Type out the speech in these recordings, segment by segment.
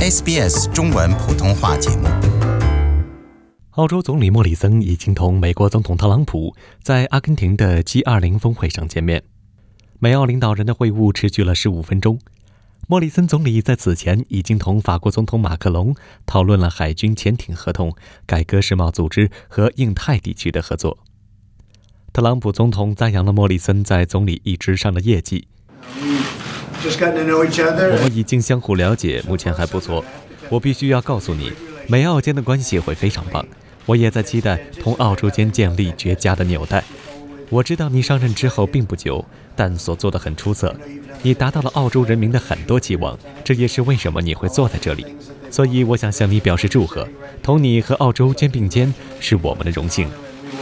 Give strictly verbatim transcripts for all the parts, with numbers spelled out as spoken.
S B S 中文普通话节目。 澳洲总理莫里森已经同美国总统特朗普在阿根廷的 G 二十 峰会上见面。美澳领导人的会晤持续了十五分钟。莫里森总理在此前已经同法国总统马克龙讨论了海军潜艇合同、改革世贸组织和印太地区的合作。特朗普总统赞扬了莫里森在总理一职上的业绩。我们已经相互了解，目前还不错。我必须要告诉你，美澳间的关系会非常棒。我也在期待同澳洲间建立绝佳的纽带。我知道你上任之后并不久，但所做的很出色。你达到了澳洲人民的很多期望，这也是为什么你会坐在这里。所以我想向你表示祝贺，同你和澳洲肩并肩是我们的荣幸。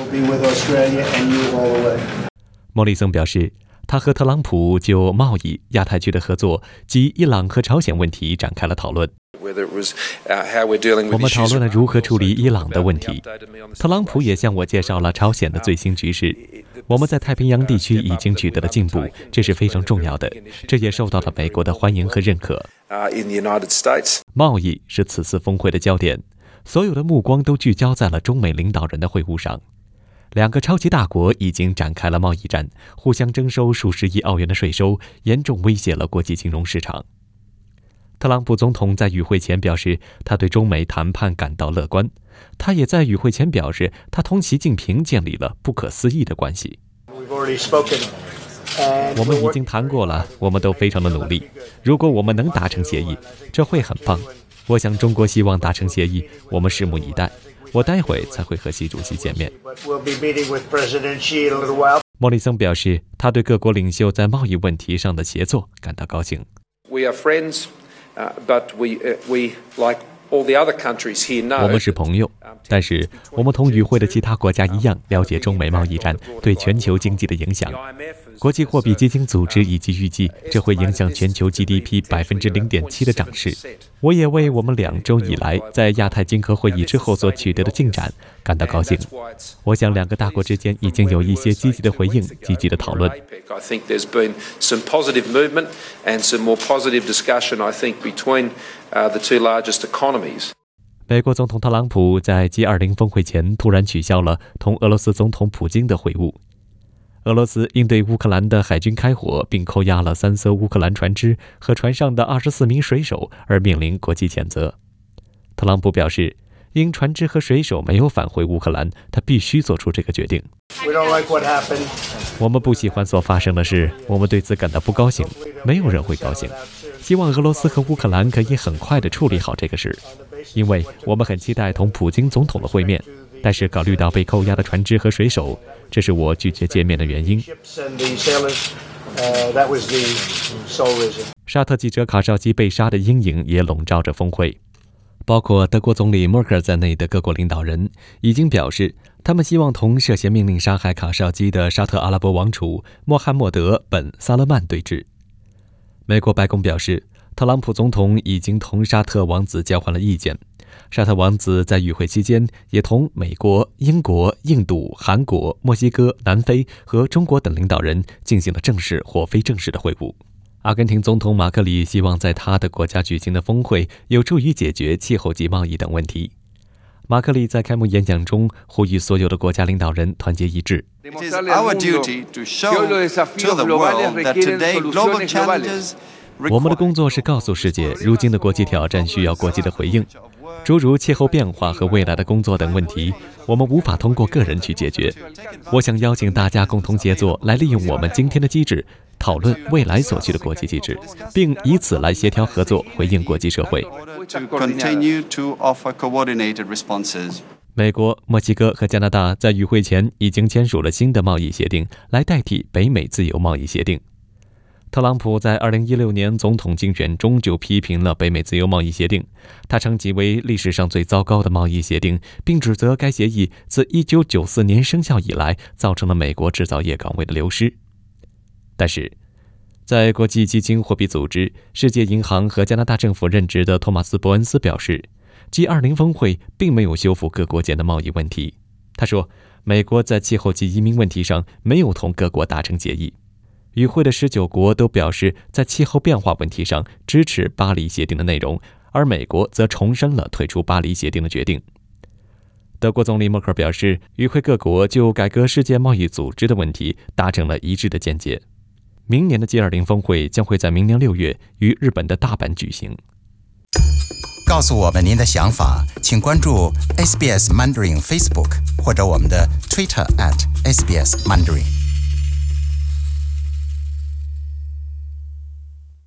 莫里森表示，他和特朗普就贸易、亚太区的合作及伊朗和朝鲜问题展开了讨论。我们讨论了如何处理伊朗的问题。特朗普也向我介绍了朝鲜的最新局势。我们在太平洋地区已经取得了进步，这是非常重要的，这也受到了美国的欢迎和认可。贸易是此次峰会的焦点，所有的目光都聚焦在了中美领导人的会晤上。两个超级大国已经展开了贸易战，互相征收数十亿澳元的税收，严重威胁了国际金融市场。特朗普总统在与会前表示，他对中美谈判感到乐观。他也在与会前表示，他同习近平建立了不可思议的关系。我们已经谈过了，我们都非常的努力。如果我们能达成协议，这会很棒。我想中国希望达成协议，我们拭目以待。我待会才会和习主席见面。莫里森表示，他对各国领袖在贸易问题上的协作感到高兴。 We are friends, uh, but we, uh, we like all the other countries here know. 我们是朋友，但是我们同与会的其他国家一样，了解中美贸易战对全球经济的影响。国际货币基金组织已经预计，这会影响全球 G D P 百分之零点七的涨势。我也为我们两周以来在亚太经合会议之后所取得的进展感到高兴。我想两个大国之间已经有一些积极的回应、积极的讨论。 I think there's been some positive movement and some more positive discussion, I think, between uh, the two largest economies. 美国总统特朗普在 G 二十 峰会前突然取消了同俄罗斯总统普京的会晤。俄罗斯因对乌克兰的海军开火，并扣押了三艘乌克兰船只和船上的二十四名水手而面临国际谴责。特朗普表示，因船只和水手没有返回乌克兰，他必须做出这个决定。 We don't like what happened. 我们不喜欢所发生的事，我们对此感到不高兴，没有人会高兴。希望俄罗斯和乌克兰可以很快地处理好这个事，因为我们很期待同普京总统的会面。但是考虑到被扣押的船只和水手，这是我拒绝见面的原因。沙特记者卡绍基被杀的阴影也笼罩着峰会。包括德国总理默克尔在内的各国领导人已经表示，他们希望同涉嫌命令杀害卡绍基的沙特阿拉伯王储穆罕默德·本·萨勒曼对峙。美国白宫表示，特朗普总统已经同沙特王子交换了意见。沙特王子在与会期间也同美国、英国、印度、韩国、墨西哥、南非和中国等领导人进行了正式或非正式的会晤。阿根廷总统马克里希望在他的国家举行的峰会有助于解决气候及贸易等问题。马克里在开幕演讲中呼吁所有的国家领导人团结一致。 It is our duty to show to the world that today global challenges 我们的工作是告诉世界，如今的国际挑战需要国际的回应，诸如气候变化和未来的工作等问题，我们无法通过个人去解决。我想邀请大家共同协作，来利用我们今天的机制，讨论未来所需的国际机制，并以此来协调合作，回应国际社会。美国、墨西哥和加拿大在与会前已经签署了新的贸易协定，来代替北美自由贸易协定。特朗普在二零一六年总统竞选中就批评了北美自由贸易协定，他称其为历史上最糟糕的贸易协定，并指责该协议自一九九四年生效以来造成了美国制造业岗位的流失。但是，在国际基金货币组织、世界银行和加拿大政府任职的托马斯·伯恩斯表示， G 二十 峰会并没有修复各国间的贸易问题。他说，美国在气候及移民问题上没有同各国达成协议。与会的十九国都表示在气候变化问题上支持巴黎协定的内容， 而美国则重申了退出巴黎协定的决定。德国总理默克尔表示，与会各国就改革世界贸易组织的问题达成了一致的见解。明年的 G 二十 峰会将会在明年六月于日本的大阪举行。 告诉我们您的想法，请关注 S B S Mandarin Facebook 或者我们的 Twitter at S B S Mandarin。